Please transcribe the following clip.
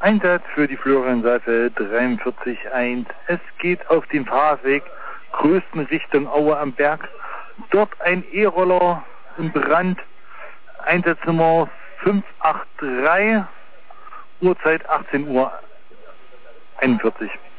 Einsatz für die Florian Saalfeld 43.1. Es geht auf den Fahrradweg größten Richtung Aue am Berg. Dort ein E-Roller im Brand. Einsatznummer 583, Uhrzeit 18:41 Uhr.